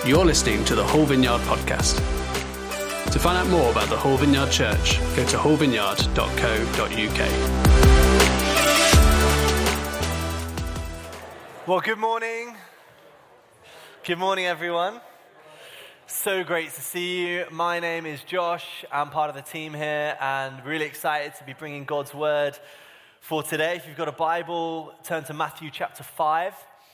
You're listening to the Whole Vineyard podcast. To find out more about the Whole Vineyard Church, go to wholevineyard.co.uk. Well, good morning. Good morning, everyone. So great to see you. My name is Josh. I'm part of the team here and really excited to be bringing God's word for today. If you've got a Bible, turn to Matthew chapter 5.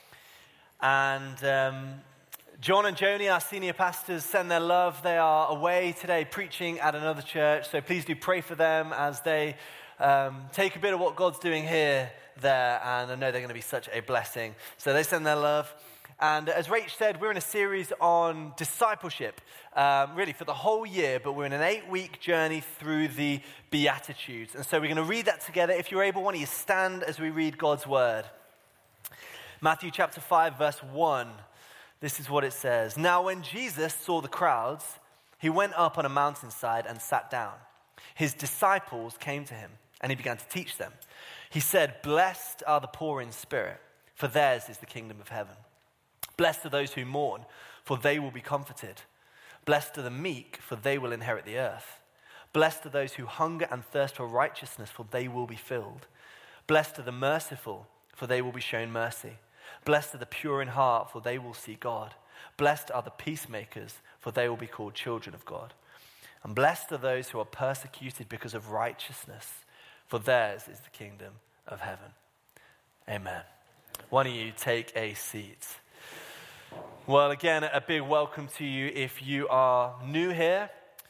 And John and Joni, our senior pastors, send their love. They are away today preaching at another church. So please do pray for them as they take a bit of what God's doing here, there. And I know they're going to be such a blessing. So they send their love. And as Rach said, we're in a series on discipleship, really for the whole year, but we're in an 8-week journey through the Beatitudes. And so we're going to read that together. If you're able, why don't you stand as we read God's word. Matthew chapter 5, verse 1. This is what it says. Now when Jesus saw the crowds, he went up on a mountainside and sat down. His disciples came to him, and he began to teach them. He said, "Blessed are the poor in spirit, for theirs is the kingdom of heaven. Blessed are those who mourn, for they will be comforted. Blessed are the meek, for they will inherit the earth. Blessed are those who hunger and thirst for righteousness, for they will be filled. Blessed are the merciful, for they will be shown mercy. Blessed are the pure in heart, for they will see God. Blessed are the peacemakers, for they will be called children of God. And blessed are those who are persecuted because of righteousness, for theirs is the kingdom of heaven." Amen. Why don't you take a seat? Well, again, a big welcome to you if you are new here.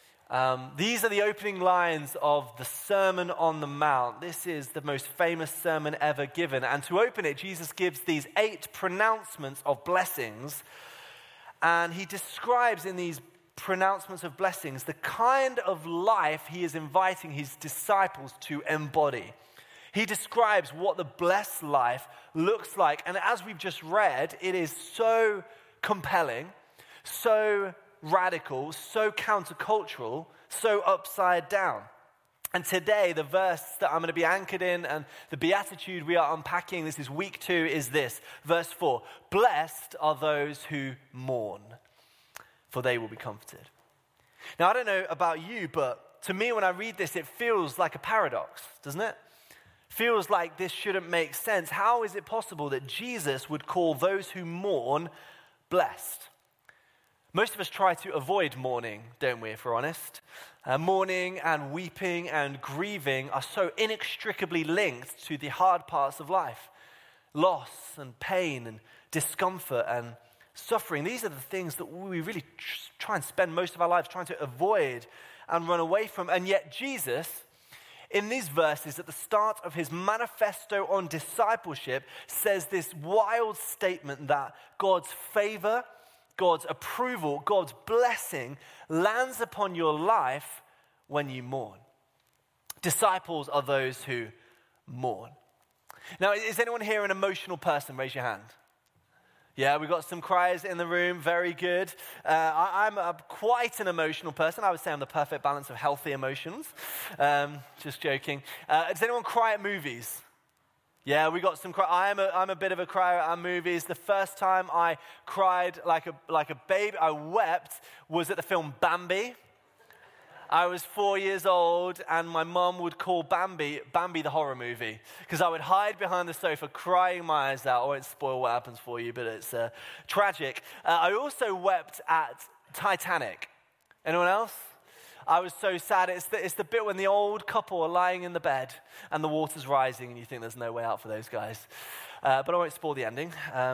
These are the opening lines of the Sermon on the Mount. This is the most famous sermon ever given. And to open it, Jesus gives these 8 pronouncements of blessings. And he describes in these pronouncements of blessings the kind of life he is inviting his disciples to embody. He describes what the blessed life looks like. And as we've just read, it is so compelling, so radical, so countercultural, so upside down. And today, the verse that I'm going to be anchored in and the beatitude we are unpacking, this is week 2, is this. Verse 4, "Blessed are those who mourn, for they will be comforted." Now, I don't know about you, but to me, when I read this, it feels like a paradox, doesn't it? Feels like this shouldn't make sense. How is it possible that Jesus would call those who mourn blessed? Most of us try to avoid mourning, don't we, if we're honest? Mourning and weeping and grieving are so inextricably linked to the hard parts of life. Loss and pain and discomfort and suffering. These are the things that we really try and spend most of our lives trying to avoid and run away from. And yet Jesus, in these verses, at the start of his manifesto on discipleship, says this wild statement that God's favor, God's approval, God's blessing lands upon your life when you mourn. Disciples are those who mourn. Now, is anyone here an emotional person? Raise your hand. Yeah, we've got some criers in the room. Very good. I'm quite an emotional person. I would say I'm the perfect balance of healthy emotions. Just joking. Does anyone cry at movies? Yeah, we got some cry. I'm a bit of a crier at movies. The first time I cried like a baby, I wept, was at the film Bambi. I was 4 years old, and my mum would call Bambi the horror movie, because I would hide behind the sofa crying my eyes out. I won't spoil what happens for you, but it's tragic. I also wept at Titanic. Anyone else? I was so sad. It's the bit when the old couple are lying in the bed and the water's rising and you think there's no way out for those guys. But I won't spoil the ending.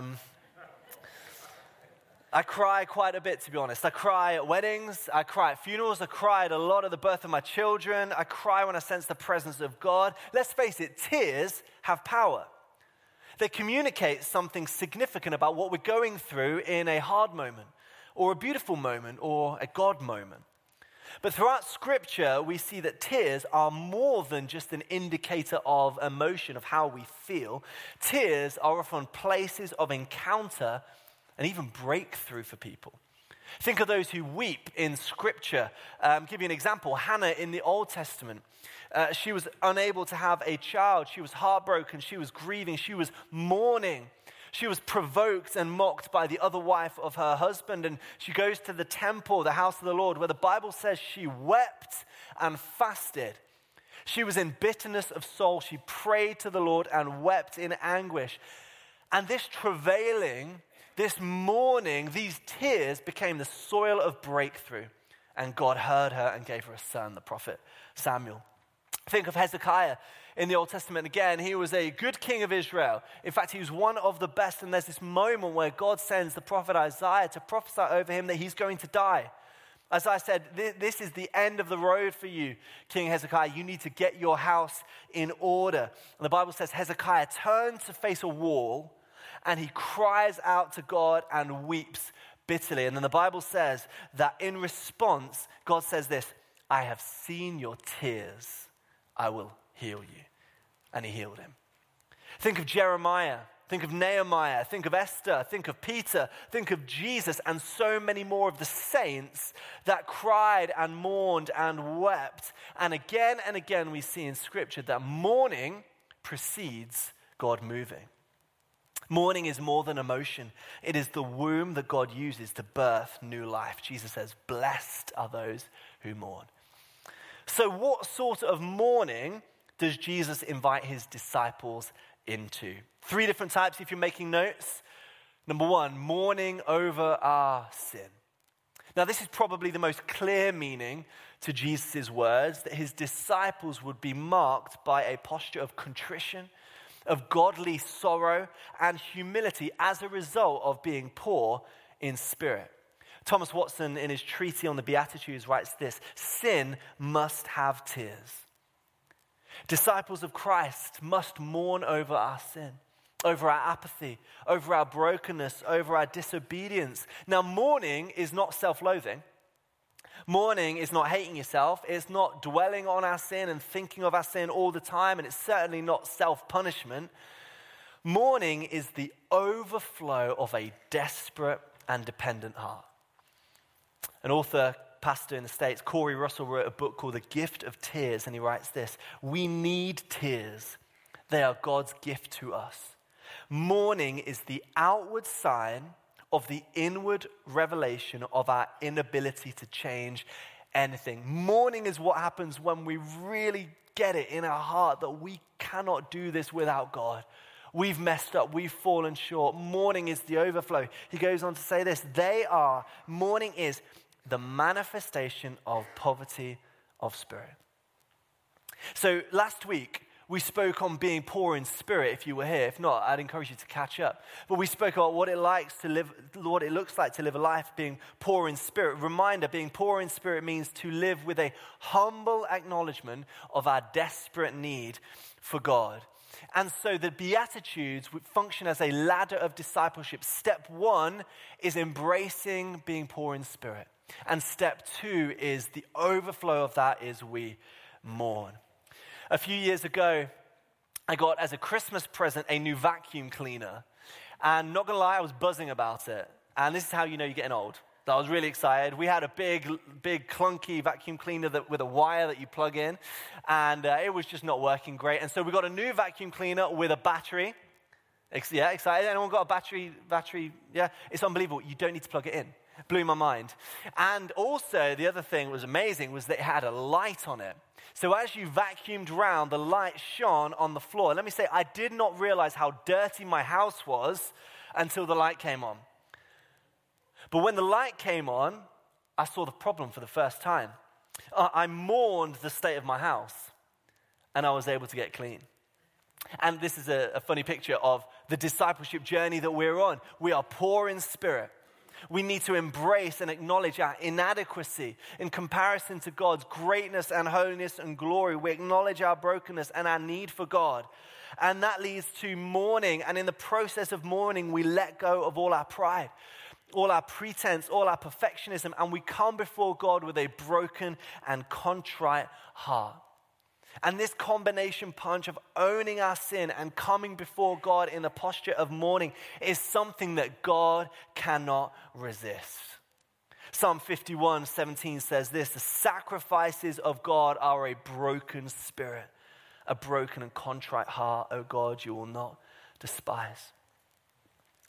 I cry quite a bit, to be honest. I cry at weddings. I cry at funerals. I cry at a lot of the birth of my children. I cry when I sense the presence of God. Let's face it, tears have power. They communicate something significant about what we're going through in a hard moment, or a beautiful moment, or a God moment. But throughout Scripture, we see that tears are more than just an indicator of emotion, of how we feel. Tears are often places of encounter and even breakthrough for people. Think of those who weep in Scripture. Give you an example. Hannah in the Old Testament. She was unable to have a child. She was heartbroken. She was grieving. She was mourning. She was provoked and mocked by the other wife of her husband, and she goes to the temple, the house of the Lord, where the Bible says she wept and fasted. She was in bitterness of soul. She prayed to the Lord and wept in anguish. And this travailing, this mourning, these tears became the soil of breakthrough. And God heard her and gave her a son, the prophet Samuel. Think of Hezekiah in the Old Testament again. He was a good king of Israel. In fact, he was one of the best. And there's this moment where God sends the prophet Isaiah to prophesy over him that he's going to die. Isaiah said, this is the end of the road for you, King Hezekiah. You need to get your house in order. And the Bible says Hezekiah turned to face a wall and he cries out to God and weeps bitterly. And then the Bible says that in response, God says this, I have seen your tears. I will heal you. And he healed him. Think of Jeremiah. Think of Nehemiah. Think of Esther. Think of Peter. Think of Jesus and so many more of the saints that cried and mourned and wept. And again we see in Scripture that mourning precedes God moving. Mourning is more than emotion. It is the womb that God uses to birth new life. Jesus says, blessed are those who mourn. So what sort of mourning does Jesus invite his disciples into? 3 different types if you're making notes. Number 1, mourning over our sin. Now this is probably the most clear meaning to Jesus' words, that his disciples would be marked by a posture of contrition, of godly sorrow and humility as a result of being poor in spirit. Thomas Watson, in his treatise on the Beatitudes, writes this: sin must have tears. Disciples of Christ must mourn over our sin, over our apathy, over our brokenness, over our disobedience. Now, mourning is not self-loathing. Mourning is not hating yourself. It's not dwelling on our sin and thinking of our sin all the time, and it's certainly not self-punishment. Mourning is the overflow of a desperate and dependent heart. An author, pastor in the States, Corey Russell, wrote a book called The Gift of Tears, and he writes this: we need tears. They are God's gift to us. Mourning is the outward sign of the inward revelation of our inability to change anything. Mourning is what happens when we really get it in our heart that we cannot do this without God. We've messed up. We've fallen short. Mourning is the overflow. He goes on to say this: mourning is the manifestation of poverty of spirit. So last week, we spoke on being poor in spirit. If you were here, if not, I'd encourage you to catch up. But we spoke about what it looks like to live a life being poor in spirit. Reminder, being poor in spirit means to live with a humble acknowledgement of our desperate need for God. And so the Beatitudes would function as a ladder of discipleship. Step 1 is embracing being poor in spirit. And step 2 is the overflow of that is we mourn. A few years ago, I got as a Christmas present a new vacuum cleaner. And not gonna lie, I was buzzing about it. And this is how you know you're getting old. I was really excited. We had a big clunky vacuum cleaner with a wire that you plug in. And it was just not working great. And so we got a new vacuum cleaner with a battery. Yeah, excited? Anyone got a battery? Yeah, it's unbelievable. You don't need to plug it in. Blew my mind. And also, the other thing that was amazing was that it had a light on it. So as you vacuumed around, the light shone on the floor. Let me say, I did not realize how dirty my house was until the light came on. But when the light came on, I saw the problem for the first time. I mourned the state of my house, and I was able to get clean. And this is a funny picture of the discipleship journey that we're on. We are poor in spirit. We need to embrace and acknowledge our inadequacy in comparison to God's greatness and holiness and glory. We acknowledge our brokenness and our need for God. And that leads to mourning. And in the process of mourning, we let go of all our pride, all our pretense, all our perfectionism, and we come before God with a broken and contrite heart. And this combination punch of owning our sin and coming before God in the posture of mourning is something that God cannot resist. Psalm 51:17 says this: the sacrifices of God are a broken spirit, a broken and contrite heart, O God, you will not despise.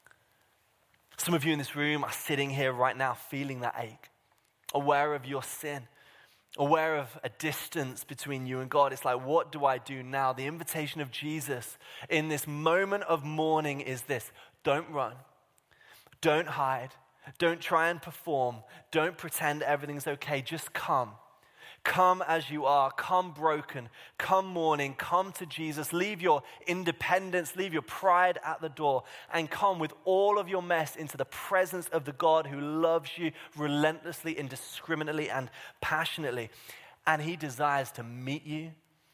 Some of you in this room are sitting here right now feeling that ache, aware of your sin, aware of a distance between you and God. It's like, what do I do now? The invitation of Jesus in this moment of mourning is this: don't run, don't hide, don't try and perform, don't pretend everything's okay. Just come. Come as you are, come broken, come mourning, come to Jesus. Leave your independence, leave your pride at the door, and come with all of your mess into the presence of the God who loves you relentlessly, indiscriminately, and passionately. And he desires to meet you,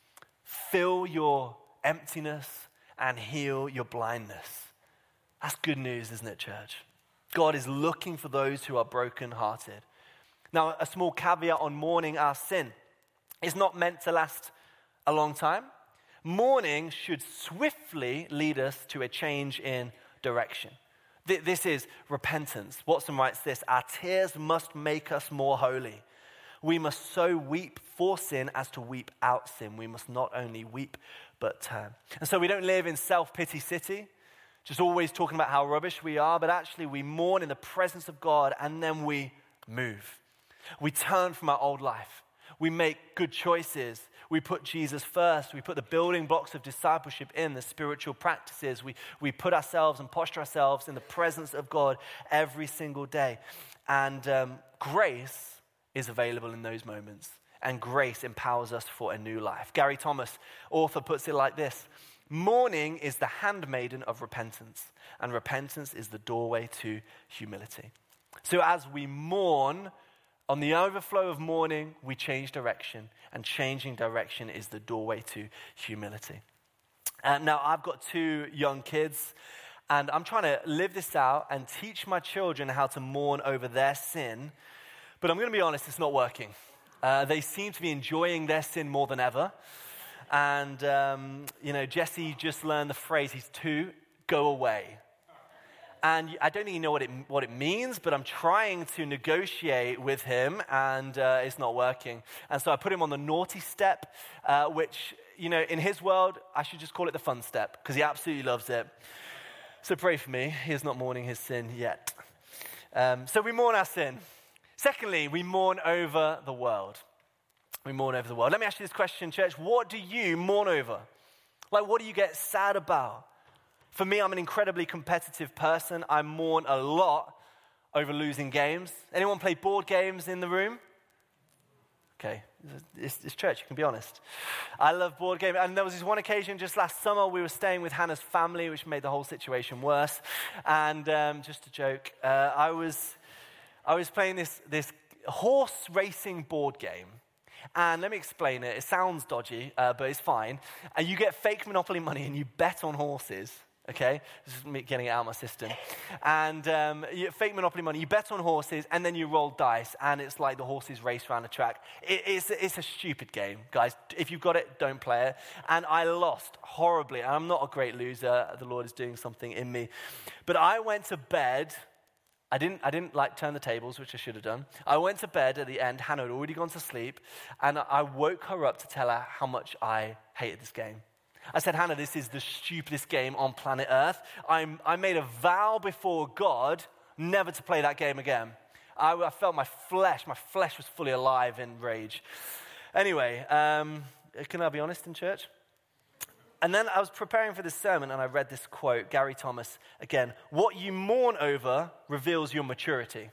fill your emptiness, and heal your blindness. That's good news, isn't it, church? God is looking for those who are brokenhearted. Now, a small caveat on mourning our sin. It's not meant to last a long time. Mourning should swiftly lead us to a change in direction. This is repentance. Watson writes this: our tears must make us more holy. We must so weep for sin as to weep out sin. We must not only weep, but turn. And so we don't live in self-pity city, just always talking about how rubbish we are, but actually we mourn in the presence of God, and then we move. We turn from our old life. We make good choices. We put Jesus first. We put the building blocks of discipleship in, the spiritual practices. We put ourselves and posture ourselves in the presence of God every single day. And grace is available in those moments. And grace empowers us for a new life. Gary Thomas, author, puts it like this: mourning is the handmaiden of repentance, and repentance is the doorway to humility. So as we mourn, on the overflow of mourning, we change direction, and changing direction is the doorway to humility. Now, I've got 2 young kids, and I'm trying to live this out and teach my children how to mourn over their sin, but I'm going to be honest, it's not working. They seem to be enjoying their sin more than ever, and, Jesse just learned the phrase, he's 2, go away. And I don't even know what it means, but I'm trying to negotiate with him, and it's not working. And so I put him on the naughty step, which, in his world, I should just call it the fun step, because he absolutely loves it. So pray for me. He is not mourning his sin yet. So we mourn our sin. Secondly, we mourn over the world. We mourn over the world. Let me ask you this question, church. What do you mourn over? Like, what do you get sad about? For me, I'm an incredibly competitive person. I mourn a lot over losing games. Anyone play board games in the room? Okay, it's church, you can be honest. I love board games. And there was this one occasion just last summer, we were staying with Hannah's family, which made the whole situation worse. And just a joke, I was playing this horse racing board game. And let me explain it. It sounds dodgy, but it's fine. And you get fake Monopoly money and you bet on horses. Okay, this is me getting it out of my system. And fake Monopoly money, you bet on horses, and then you roll dice, and it's like the horses race around the track. It's a stupid game, guys. If you've got it, don't play it. And I lost horribly. I'm not a great loser. The Lord is doing something in me. But I went to bed. I didn't like turn the tables, which I should have done. I went to bed at the end. Hannah had already gone to sleep, and I woke her up to tell her how much I hated this game. I said, Hannah, this is the stupidest game on planet Earth. I made a vow before God never to play that game again. I felt my flesh was fully alive in rage. Anyway, can I be honest in church? And then I was preparing for this sermon and I read this quote, Gary Thomas, again, what you mourn over reveals your maturity.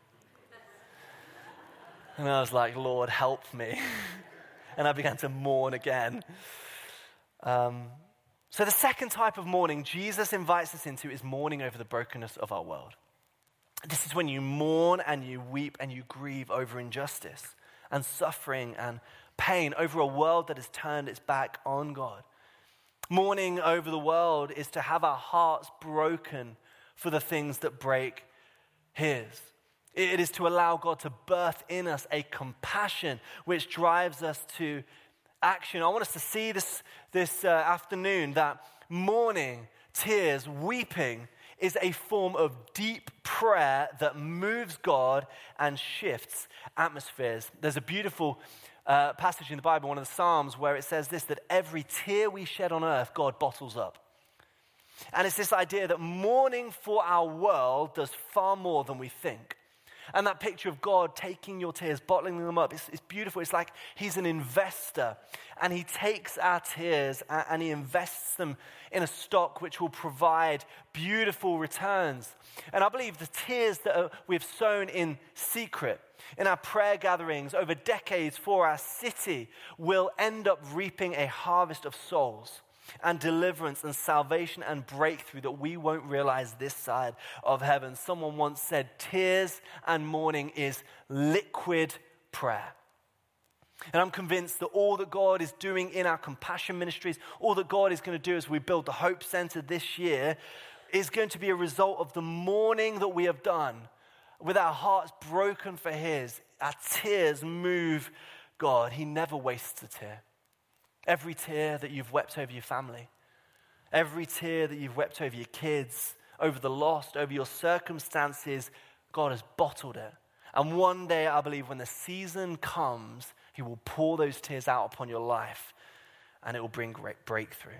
And I was like, Lord, help me. And I began to mourn again. So the second type of mourning Jesus invites us into is mourning over the brokenness of our world. This is when you mourn and you weep and you grieve over injustice and suffering and pain over a world that has turned its back on God. Mourning over the world is to have our hearts broken for the things that break His. It is to allow God to birth in us a compassion which drives us to action. I want us to see this afternoon that mourning, tears, weeping is a form of deep prayer that moves God and shifts atmospheres. There's a beautiful passage in the Bible, one of the Psalms, where it says this, that every tear we shed on earth, God bottles up. And it's this idea that mourning for our world does far more than we think. And that picture of God taking your tears, bottling them up, it's beautiful. It's like he's an investor, and he takes our tears and he invests them in a stock which will provide beautiful returns. And I believe the tears that we've sown in secret, in our prayer gatherings over decades for our city, will end up reaping a harvest of souls and deliverance and salvation and breakthrough that we won't realize this side of heaven. Someone once said, tears and mourning is liquid prayer. And I'm convinced that all that God is doing in our compassion ministries, all that God is going to do as we build the Hope Center this year, is going to be a result of the mourning that we have done with our hearts broken for his. Our tears move God. He never wastes a tear. Every tear that you've wept over your family, every tear that you've wept over your kids, over the lost, over your circumstances, God has bottled it. And one day, I believe, when the season comes, he will pour those tears out upon your life, and it will bring great breakthrough.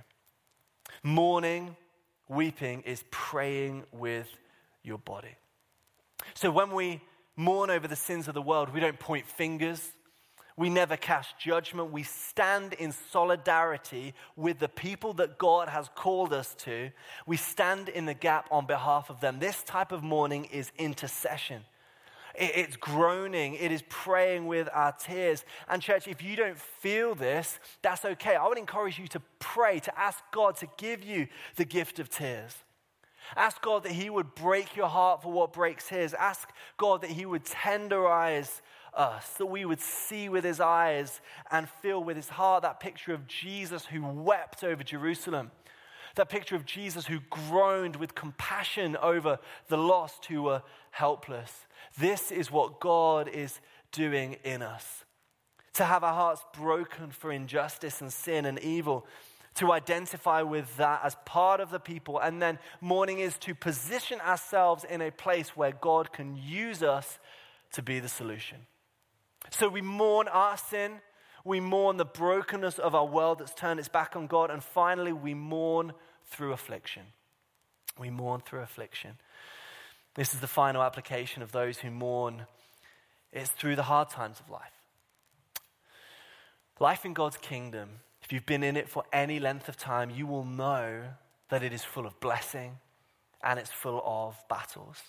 Mourning, weeping is praying with your body. So when we mourn over the sins of the world, we don't point fingers. We never cast judgment. We stand in solidarity with the people that God has called us to. We stand in the gap on behalf of them. This type of mourning is intercession. It's groaning. It is praying with our tears. And church, if you don't feel this, that's okay. I would encourage you to pray, to ask God to give you the gift of tears. Ask God that he would break your heart for what breaks his. Ask God that he would tenderize us, that we would see with his eyes and feel with his heart. That picture of Jesus who wept over Jerusalem. That picture of Jesus who groaned with compassion over the lost who were helpless. This is what God is doing in us. To have our hearts broken for injustice and sin and evil. To identify with that as part of the people. And then mourning is to position ourselves in a place where God can use us to be the solution. So we mourn our sin, we mourn the brokenness of our world that's turned its back on God, and finally we mourn through affliction. We mourn through affliction. This is the final application of those who mourn. It's through the hard times of life. Life in God's kingdom, if you've been in it for any length of time, you will know that it is full of blessing and it's full of battles.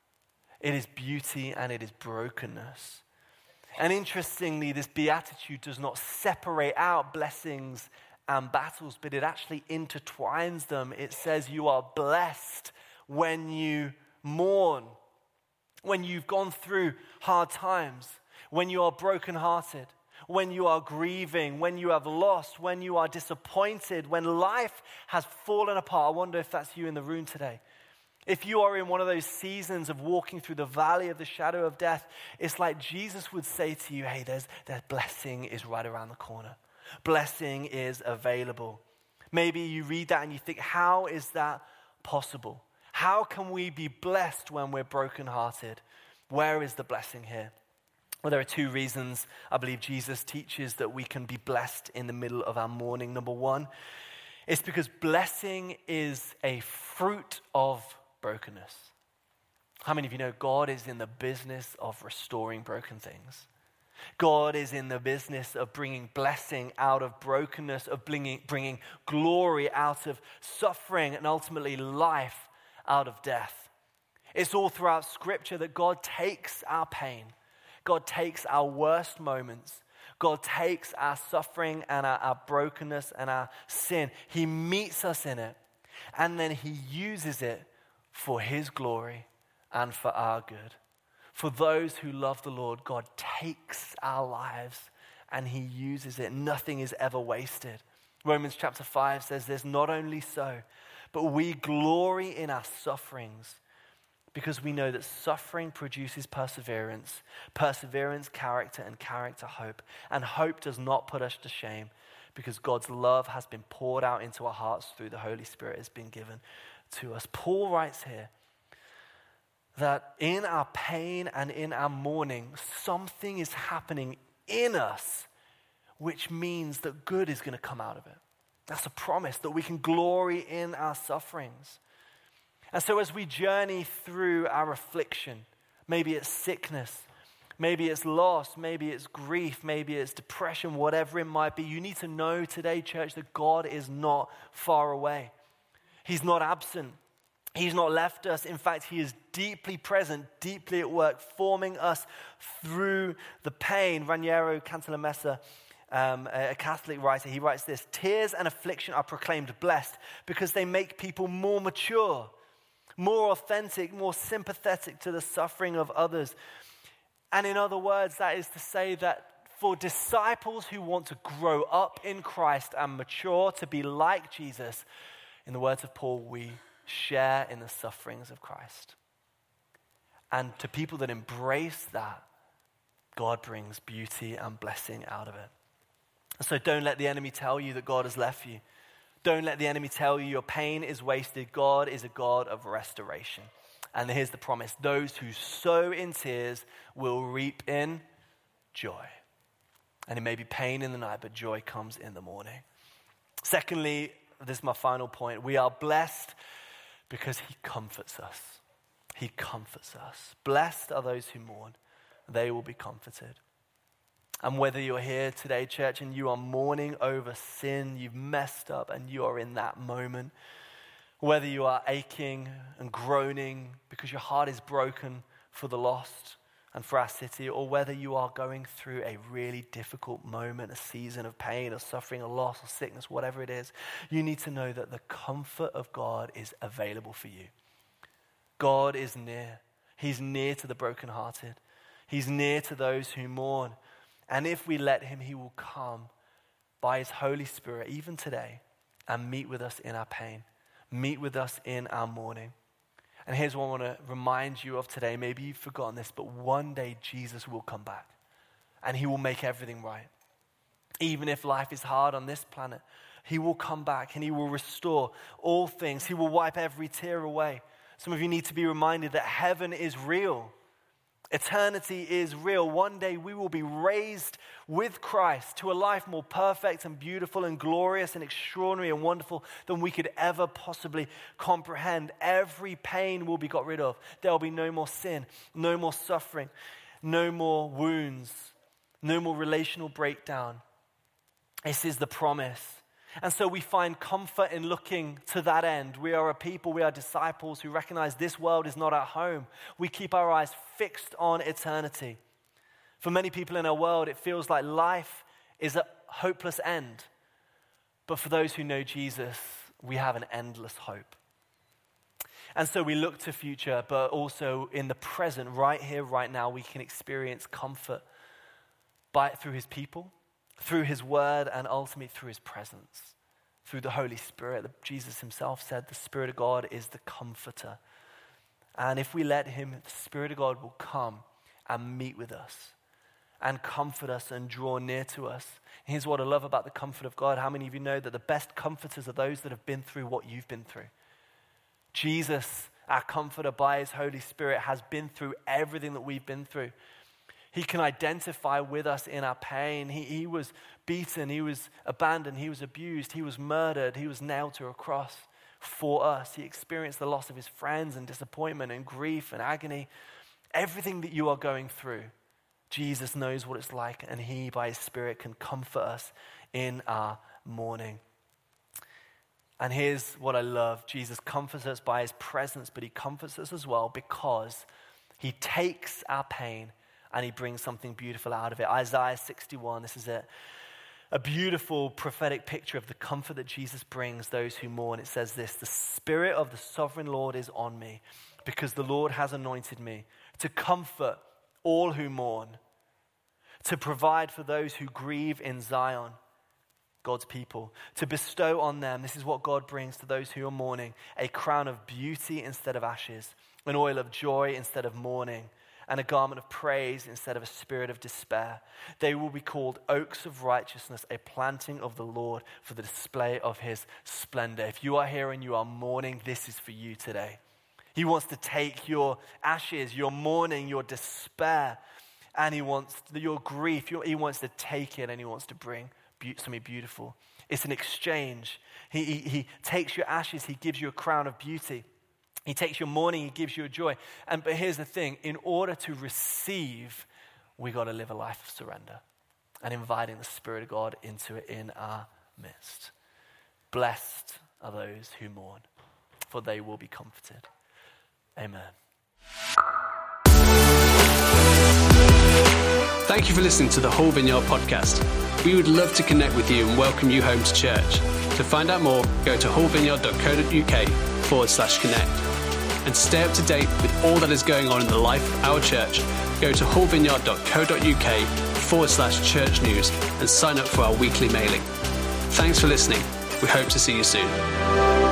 It is beauty and it is brokenness. And interestingly, this beatitude does not separate out blessings and battles, but it actually intertwines them. It says you are blessed when you mourn, when you've gone through hard times, when you are brokenhearted, when you are grieving, when you have lost, when you are disappointed, when life has fallen apart. I wonder if that's you in the room today. If you are in one of those seasons of walking through the valley of the shadow of death, it's like Jesus would say to you, hey, there's blessing is right around the corner. Blessing is available. Maybe you read that and you think, how is that possible? How can we be blessed when we're brokenhearted? Where is the blessing here? Well, there are two reasons I believe Jesus teaches that we can be blessed in the middle of our mourning. Number one, it's because blessing is a fruit of brokenness. How many of you know God is in the business of restoring broken things? God is in the business of bringing blessing out of brokenness, of bringing glory out of suffering, and ultimately life out of death. It's all throughout Scripture that God takes our pain. God takes our worst moments. God takes our suffering and our brokenness and our sin. He meets us in it, and then he uses it for his glory and for our good. For those who love the Lord, God takes our lives and he uses it. Nothing is ever wasted. Romans chapter 5 says there's not only so, but we glory in our sufferings because we know that suffering produces perseverance, perseverance, character, and character, hope. And hope does not put us to shame because God's love has been poured out into our hearts through the Holy Spirit has been given to us. Paul writes here that in our pain and in our mourning, something is happening in us, which means that good is going to come out of it. That's a promise that we can glory in our sufferings. And so as we journey through our affliction, maybe it's sickness, maybe it's loss, maybe it's grief, maybe it's depression, whatever it might be, you need to know today, church, that God is not far away. He's not absent. He's not left us. In fact, he is deeply present, deeply at work, forming us through the pain. Raniero Cantalamessa, a Catholic writer, he writes this: tears and affliction are proclaimed blessed because they make people more mature, more authentic, more sympathetic to the suffering of others. And in other words, that is to say that for disciples who want to grow up in Christ and mature to be like Jesus, in the words of Paul, we share in the sufferings of Christ. And to people that embrace that, God brings beauty and blessing out of it. So don't let the enemy tell you that God has left you. Don't let the enemy tell you your pain is wasted. God is a God of restoration. And here's the promise: those who sow in tears will reap in joy. And it may be pain in the night, but joy comes in the morning. Secondly, this is my final point: we are blessed because he comforts us. He comforts us. Blessed are those who mourn. They will be comforted. And whether you're here today, church, and you are mourning over sin, you've messed up and you are in that moment, whether you are aching and groaning because your heart is broken for the lost and for our city, or whether you are going through a really difficult moment, a season of pain or suffering, a loss or sickness, whatever it is, you need to know that the comfort of God is available for you. God is near. He's near to the brokenhearted. He's near to those who mourn. And if we let him, he will come by his Holy Spirit, even today, and meet with us in our pain, meet with us in our mourning. And here's what I want to remind you of today. Maybe you've forgotten this, but one day Jesus will come back and he will make everything right. Even if life is hard on this planet, he will come back and he will restore all things. He will wipe every tear away. Some of you need to be reminded that heaven is real. Eternity is real. One day we will be raised with Christ to a life more perfect and beautiful and glorious and extraordinary and wonderful than we could ever possibly comprehend. Every pain will be got rid of. There will be no more sin, no more suffering, no more wounds, no more relational breakdown. This is the promise. And so we find comfort in looking to that end. We are a people, we are disciples who recognize this world is not our home. We keep our eyes fixed on eternity. For many people in our world, it feels like life is a hopeless end. But for those who know Jesus, we have an endless hope. And so we look to future, but also in the present, right here, right now, we can experience comfort through his people, through his word, and ultimately through his presence, through the Holy Spirit. Jesus himself said the Spirit of God is the comforter. And if we let him, the Spirit of God will come and meet with us and comfort us and draw near to us. And here's what I love about the comfort of God. How many of you know that the best comforters are those that have been through what you've been through? Jesus, our comforter by his Holy Spirit, has been through everything that we've been through. He can identify with us in our pain. He was beaten, he was abandoned, he was abused, he was murdered, he was nailed to a cross for us. He experienced the loss of his friends and disappointment and grief and agony. Everything that you are going through, Jesus knows what it's like, and he, by his Spirit, can comfort us in our mourning. And here's what I love. Jesus comforts us by his presence, but he comforts us as well because he takes our pain and he brings something beautiful out of it. Isaiah 61, this is a beautiful prophetic picture of the comfort that Jesus brings those who mourn. It says this: the Spirit of the sovereign Lord is on me because the Lord has anointed me to comfort all who mourn, to provide for those who grieve in Zion, God's people, to bestow on them, this is what God brings to those who are mourning, a crown of beauty instead of ashes, an oil of joy instead of mourning, and a garment of praise instead of a spirit of despair. They will be called oaks of righteousness, a planting of the Lord for the display of his splendor. If you are here and you are mourning, this is for you today. He wants to take your ashes, your mourning, your despair, and he wants your grief. He wants to take it and he wants to bring something beautiful It's an exchange. He takes your ashes, he gives you a crown of beauty. He takes your mourning, he gives you a joy. But here's the thing, in order to receive, we got to live a life of surrender and inviting the Spirit of God into it in our midst. Blessed are those who mourn, for they will be comforted. Amen. Thank you for listening to the Whole Vineyard podcast. We would love to connect with you and welcome you home to church. To find out more, go to wholevineyard.co.uk/connect. And to stay up to date with all that is going on in the life of our church, go to wholevineyard.co.uk/church news and sign up for our weekly mailing. Thanks for listening. We hope to see you soon.